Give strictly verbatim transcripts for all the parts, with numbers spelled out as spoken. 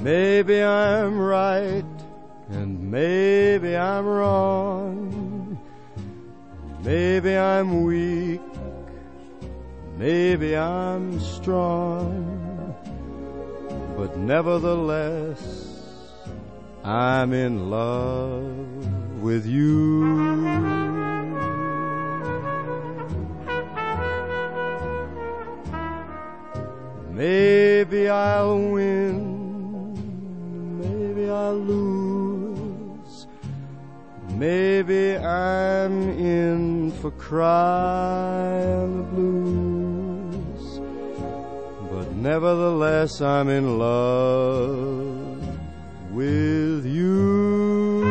Maybe I'm right and maybe I'm wrong. Maybe I'm weak, maybe I'm strong. But nevertheless, I'm in love with you. Maybe I'll win, maybe I'll lose. Maybe I'm in for crying the blues. But nevertheless, I'm in love with you.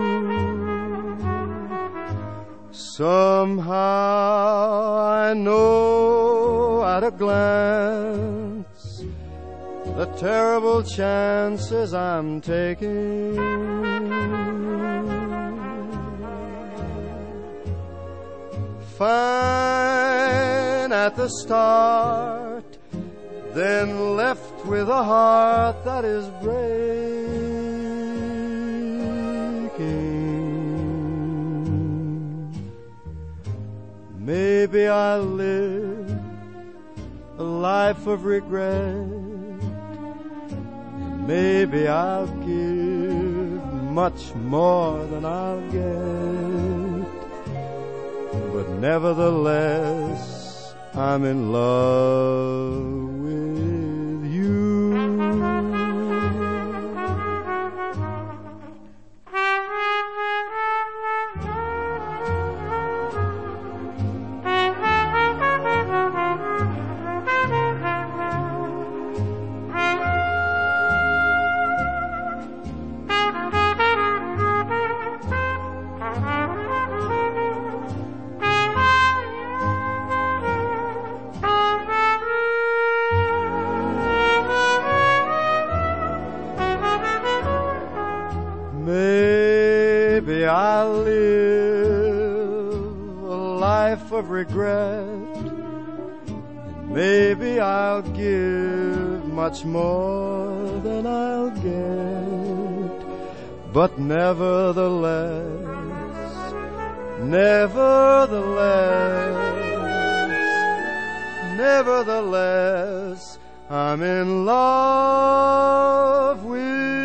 Somehow I know at a glance the terrible chances I'm taking. Fine at the start, then left with a heart that is breaking. Maybe I'll live a life of regret. Maybe I'll give much more than I'll get. But nevertheless, I'm in love with you. Maybe I'll live a life of regret. Maybe I'll give much more than I'll get. But nevertheless, nevertheless, nevertheless, I'm in love with